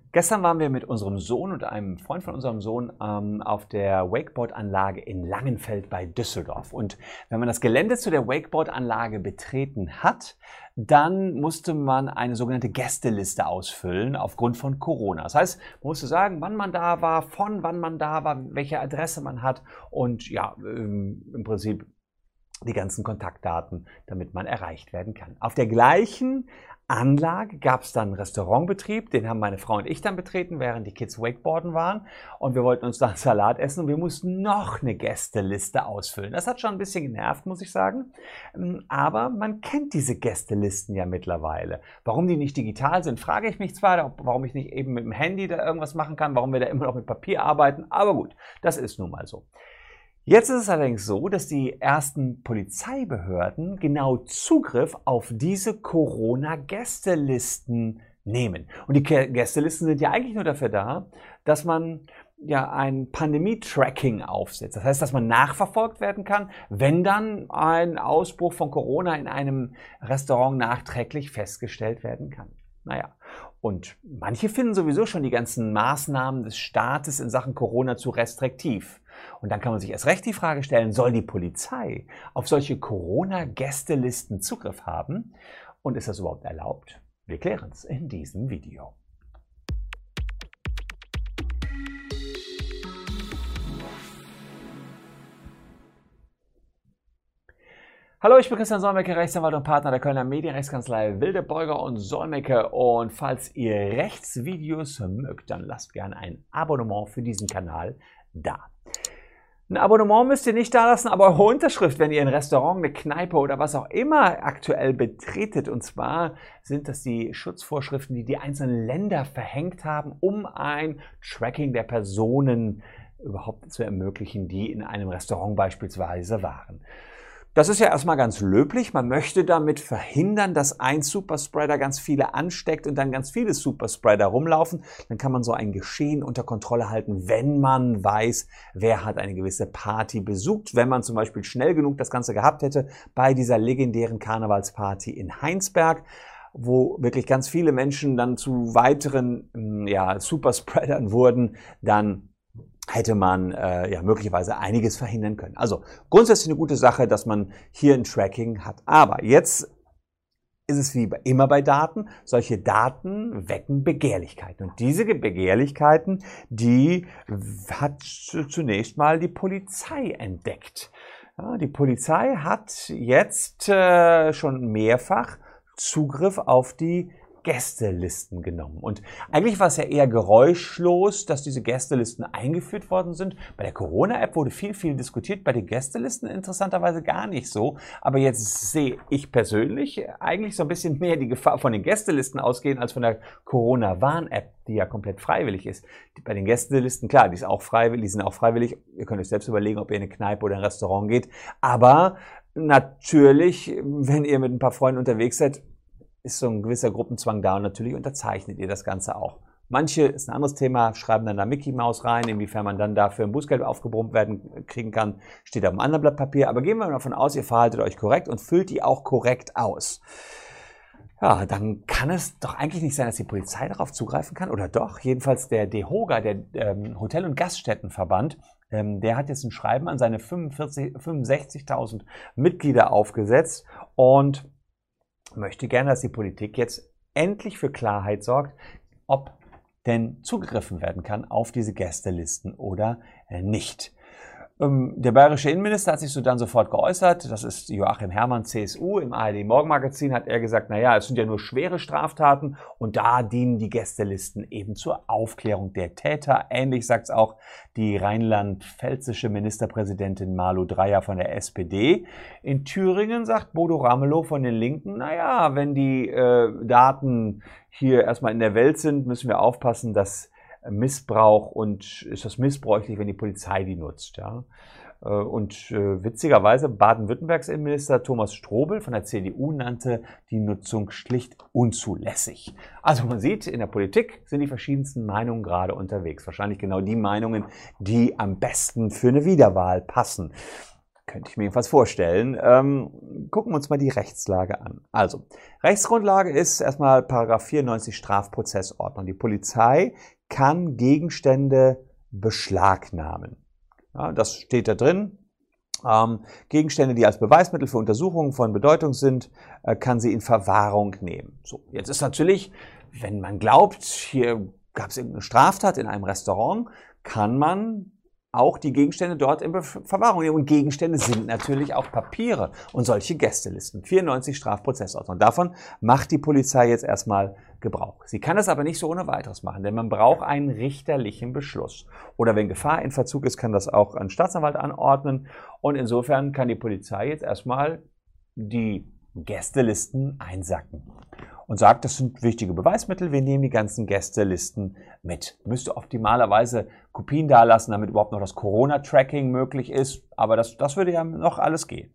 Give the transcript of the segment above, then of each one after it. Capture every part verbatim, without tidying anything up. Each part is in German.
Gestern waren wir mit unserem Sohn und einem Freund von unserem Sohn ähm, auf der Wakeboard-Anlage in Langenfeld bei Düsseldorf. Und wenn man das Gelände zu der Wakeboard-Anlage betreten hat, dann musste man eine sogenannte Gästeliste ausfüllen aufgrund von Corona. Das heißt, man musste sagen, wann man da war, von wann man da war, welche Adresse man hat und ja, ähm, im Prinzip die ganzen Kontaktdaten, damit man erreicht werden kann. Auf der gleichen Anlage gab es dann einen Restaurantbetrieb, den haben meine Frau und ich dann betreten, während die Kids Wakeboarden waren. Und wir wollten uns dann Salat essen und wir mussten noch eine Gästeliste ausfüllen. Das hat schon ein bisschen genervt, muss ich sagen. Aber man kennt diese Gästelisten ja mittlerweile. Warum die nicht digital sind, frage ich mich zwar, warum ich nicht eben mit dem Handy da irgendwas machen kann, warum wir da immer noch mit Papier arbeiten. Aber gut, das ist nun mal so. Jetzt ist es allerdings so, dass die ersten Polizeibehörden genau Zugriff auf diese Corona-Gästelisten nehmen. Und die Gästelisten sind ja eigentlich nur dafür da, dass man ja ein Pandemie-Tracking aufsetzt. Das heißt, dass man nachverfolgt werden kann, wenn dann ein Ausbruch von Corona in einem Restaurant nachträglich festgestellt werden kann. Naja, und manche finden sowieso schon die ganzen Maßnahmen des Staates in Sachen Corona zu restriktiv. Und dann kann man sich erst recht die Frage stellen, soll die Polizei auf solche Corona-Gästelisten Zugriff haben? Und ist das überhaupt erlaubt? Wir klären es in diesem Video. Hallo, ich bin Christian Solmecke, Rechtsanwalt und Partner der Kölner Medienrechtskanzlei Wildeborger und Solmecke. Und falls ihr Rechtsvideos mögt, dann lasst gerne ein Abonnement für diesen Kanal da. Ein Abonnement müsst ihr nicht da lassen, aber eure Unterschrift, wenn ihr ein Restaurant, eine Kneipe oder was auch immer aktuell betretet. Und zwar sind das die Schutzvorschriften, die die einzelnen Länder verhängt haben, um ein Tracking der Personen überhaupt zu ermöglichen, die in einem Restaurant beispielsweise waren. Das ist ja erstmal ganz löblich. Man möchte damit verhindern, dass ein Superspreader ganz viele ansteckt und dann ganz viele Superspreader rumlaufen. Dann kann man so ein Geschehen unter Kontrolle halten, wenn man weiß, wer hat eine gewisse Party besucht. Wenn man zum Beispiel schnell genug das Ganze gehabt hätte bei dieser legendären Karnevalsparty in Heinsberg, wo wirklich ganz viele Menschen dann zu weiteren ja, Superspreadern wurden, dann hätte man äh, ja möglicherweise einiges verhindern können. Also grundsätzlich eine gute Sache, dass man hier ein Tracking hat. Aber jetzt ist es wie immer bei Daten, solche Daten wecken Begehrlichkeiten. Und diese Begehrlichkeiten, die hat zunächst mal die Polizei entdeckt. Ja, die Polizei hat jetzt äh, schon mehrfach Zugriff auf die Gästelisten genommen. Und eigentlich war es ja eher geräuschlos, dass diese Gästelisten eingeführt worden sind. Bei der Corona-App wurde viel, viel diskutiert, bei den Gästelisten interessanterweise gar nicht so. Aber jetzt sehe ich persönlich eigentlich so ein bisschen mehr die Gefahr von den Gästelisten ausgehen, als von der Corona-Warn-App, die ja komplett freiwillig ist. Bei den Gästelisten, klar, die ist auch freiwillig, die sind auch freiwillig. Ihr könnt euch selbst überlegen, ob ihr in eine Kneipe oder ein Restaurant geht. Aber natürlich, wenn ihr mit ein paar Freunden unterwegs seid, ist so ein gewisser Gruppenzwang da und natürlich unterzeichnet ihr das Ganze auch. Manche, ist ein anderes Thema, schreiben dann da Mickey Mouse rein, inwiefern man dann dafür ein Bußgeld aufgebrummt werden kriegen kann, steht auf einem anderen Blatt Papier. Aber gehen wir mal davon aus, ihr verhaltet euch korrekt und füllt die auch korrekt aus. Ja, dann kann es doch eigentlich nicht sein, dass die Polizei darauf zugreifen kann. Oder doch? Jedenfalls der DEHOGA, der ähm, Hotel- und Gaststättenverband, ähm, der hat jetzt ein Schreiben an seine fünfundsechzigtausend Mitglieder aufgesetzt und möchte gerne, dass die Politik jetzt endlich für Klarheit sorgt, ob denn zugegriffen werden kann auf diese Gästelisten oder nicht. Der bayerische Innenminister hat sich so dann sofort geäußert, das ist Joachim Herrmann, C S U, im A R D-Morgenmagazin hat er gesagt, naja, es sind ja nur schwere Straftaten und da dienen die Gästelisten eben zur Aufklärung der Täter. Ähnlich sagt es auch die rheinland-pfälzische Ministerpräsidentin Malu Dreyer von der S P D. In Thüringen sagt Bodo Ramelow von den Linken, naja, wenn die äh, Daten hier erstmal in der Welt sind, müssen wir aufpassen, dass Missbrauch und ist das missbräuchlich, wenn die Polizei die nutzt. Ja? Und äh, witzigerweise Baden-Württembergs Innenminister Thomas Strobel von der C D U nannte die Nutzung schlicht unzulässig. Also man sieht, in der Politik sind die verschiedensten Meinungen gerade unterwegs. Wahrscheinlich genau die Meinungen, die am besten für eine Wiederwahl passen. könnte ich mir jedenfalls vorstellen. Ähm, gucken wir uns mal die Rechtslage an. Also, Rechtsgrundlage ist erstmal Paragraph vierundneunzig Strafprozessordnung. Die Polizei kann Gegenstände beschlagnahmen. Ja, das steht da drin. Ähm, Gegenstände, die als Beweismittel für Untersuchungen von Bedeutung sind, äh, kann sie in Verwahrung nehmen. So, jetzt ist natürlich, wenn man glaubt, hier gab es irgendeine Straftat in einem Restaurant, kann man auch die Gegenstände dort in Verwahrung nehmen. Und Gegenstände sind natürlich auch Papiere und solche Gästelisten. vierundneunzig Strafprozessordnung. Davon macht die Polizei jetzt erstmal Gebrauch. Sie kann das aber nicht so ohne weiteres machen, denn man braucht einen richterlichen Beschluss. Oder wenn Gefahr in Verzug ist, kann das auch ein Staatsanwalt anordnen. Und insofern kann die Polizei jetzt erstmal die Gästelisten einsacken und sagt, das sind wichtige Beweismittel, wir nehmen die ganzen Gästelisten mit. Müsste optimalerweise Kopien dalassen, damit überhaupt noch das Corona-Tracking möglich ist, aber das, das würde ja noch alles gehen.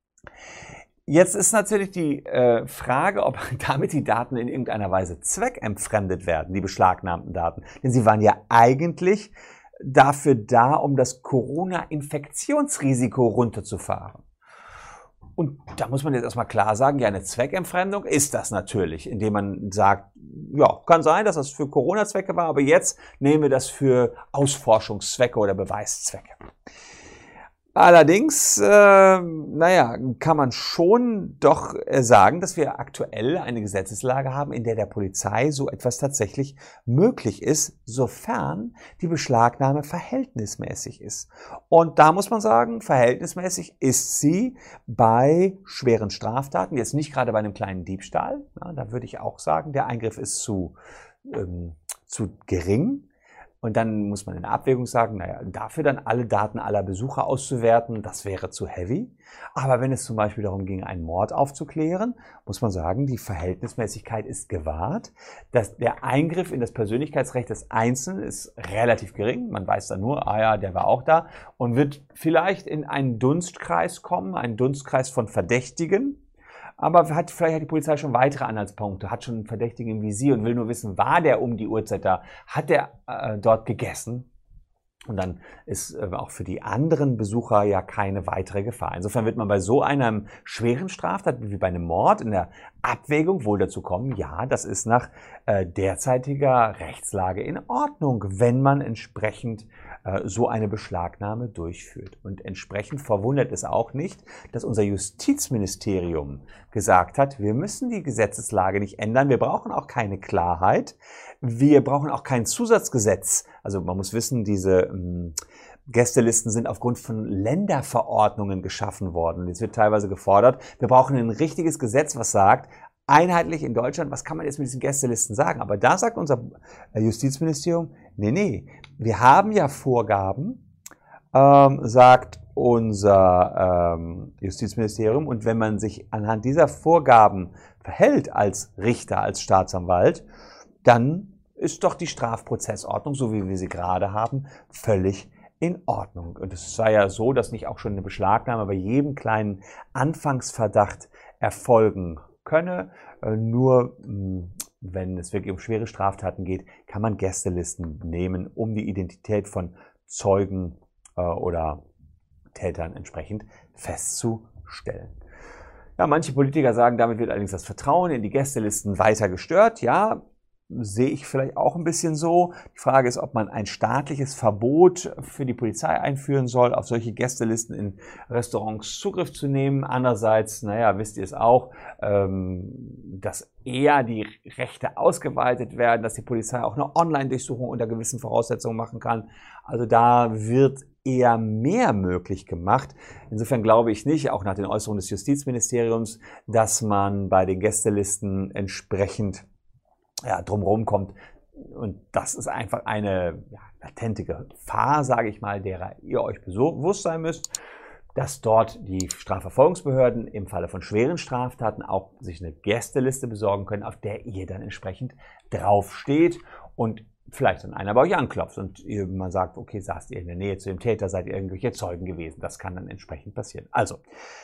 Jetzt ist natürlich die äh, Frage, ob damit die Daten in irgendeiner Weise zweckentfremdet werden, die beschlagnahmten Daten. Denn sie waren ja eigentlich dafür da, um das Corona-Infektionsrisiko runterzufahren. Und da muss man jetzt erstmal klar sagen, ja, eine Zweckentfremdung ist das natürlich, indem man sagt, ja, kann sein, dass das für Corona-Zwecke war, aber jetzt nehmen wir das für Ausforschungszwecke oder Beweiszwecke. Allerdings, äh, naja, kann man schon doch äh, sagen, dass wir aktuell eine Gesetzeslage haben, in der der Polizei so etwas tatsächlich möglich ist, sofern die Beschlagnahme verhältnismäßig ist. Und da muss man sagen, verhältnismäßig ist sie bei schweren Straftaten, jetzt nicht gerade bei einem kleinen Diebstahl. Ja, da würde ich auch sagen, der Eingriff ist zu, ähm, zu gering. Und dann muss man in der Abwägung sagen, naja, dafür dann alle Daten aller Besucher auszuwerten, das wäre zu heavy. Aber wenn es zum Beispiel darum ging, einen Mord aufzuklären, muss man sagen, die Verhältnismäßigkeit ist gewahrt. Dass der Eingriff in das Persönlichkeitsrecht des Einzelnen ist relativ gering. Man weiß dann nur, ah ja, der war auch da und wird vielleicht in einen Dunstkreis kommen, einen Dunstkreis von Verdächtigen. Aber hat, vielleicht hat die Polizei schon weitere Anhaltspunkte, hat schon einen Verdächtigen im Visier und will nur wissen, war der um die Uhrzeit da? Hat der äh, dort gegessen? Und dann ist äh, auch für die anderen Besucher ja keine weitere Gefahr. Insofern wird man bei so einem schweren Straftat wie bei einem Mord in der Abwägung wohl dazu kommen, ja, das ist nach äh, derzeitiger Rechtslage in Ordnung, wenn man entsprechend äh, so eine Beschlagnahme durchführt. Und entsprechend verwundert es auch nicht, dass unser Justizministerium gesagt hat, wir müssen die Gesetzeslage nicht ändern, wir brauchen auch keine Klarheit, wir brauchen auch kein Zusatzgesetz. Also man muss wissen, diese ähm, Gästelisten sind aufgrund von Länderverordnungen geschaffen worden. Es wird teilweise gefordert, wir brauchen ein richtiges Gesetz, was sagt, einheitlich in Deutschland, was kann man jetzt mit diesen Gästelisten sagen? Aber da sagt unser Justizministerium, nee, nee, wir haben ja Vorgaben, ähm, sagt unser ähm, Justizministerium. Und wenn man sich anhand dieser Vorgaben verhält als Richter, als Staatsanwalt, dann ist doch die Strafprozessordnung, so wie wir sie gerade haben, völlig in Ordnung. Und es sei ja so, dass nicht auch schon eine Beschlagnahme bei jedem kleinen Anfangsverdacht erfolgen könne. Nur wenn es wirklich um schwere Straftaten geht, kann man Gästelisten nehmen, um die Identität von Zeugen oder Tätern entsprechend festzustellen. Ja, manche Politiker sagen, damit wird allerdings das Vertrauen in die Gästelisten weiter gestört. Ja, sehe ich vielleicht auch ein bisschen so. Die Frage ist, ob man ein staatliches Verbot für die Polizei einführen soll, auf solche Gästelisten in Restaurants Zugriff zu nehmen. Andererseits, naja, wisst ihr es auch, ähm, dass eher die Rechte ausgeweitet werden, dass die Polizei auch eine Online-Durchsuchung unter gewissen Voraussetzungen machen kann. Also da wird eher mehr möglich gemacht. Insofern glaube ich nicht, auch nach den Äußerungen des Justizministeriums, dass man bei den Gästelisten entsprechend ja, drumherum kommt. Und das ist einfach eine ja, latente Gefahr, sage ich mal, derer ihr euch bewusst sein müsst, dass dort die Strafverfolgungsbehörden im Falle von schweren Straftaten auch sich eine Gästeliste besorgen können, auf der ihr dann entsprechend draufsteht und vielleicht dann einer bei euch anklopft und ihr mal sagt, okay, saßt ihr in der Nähe zu dem Täter, seid ihr irgendwelche Zeugen gewesen. Das kann dann entsprechend passieren. Also,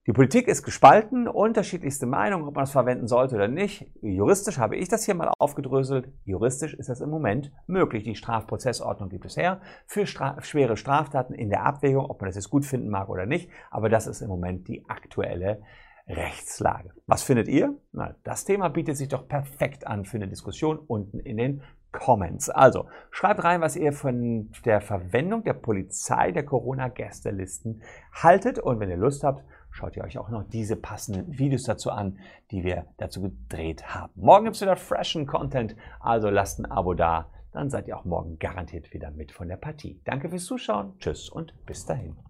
Die Politik ist gespalten, unterschiedlichste Meinungen, ob man das verwenden sollte oder nicht. Juristisch habe ich das hier mal aufgedröselt. Juristisch ist das im Moment möglich. Die Strafprozessordnung gibt es her für Stra- schwere Straftaten in der Abwägung, ob man das jetzt gut finden mag oder nicht. Aber das ist im Moment die aktuelle Rechtslage. Was findet ihr? Na, das Thema bietet sich doch perfekt an für eine Diskussion unten in den Comments. Also schreibt rein, was ihr von der Verwendung der Polizei der Corona-Gästelisten haltet, und wenn ihr Lust habt, schaut ihr euch auch noch diese passenden Videos dazu an, die wir dazu gedreht haben. Morgen gibt es wieder freshen Content, also lasst ein Abo da, dann seid ihr auch morgen garantiert wieder mit von der Partie. Danke fürs Zuschauen, tschüss und bis dahin.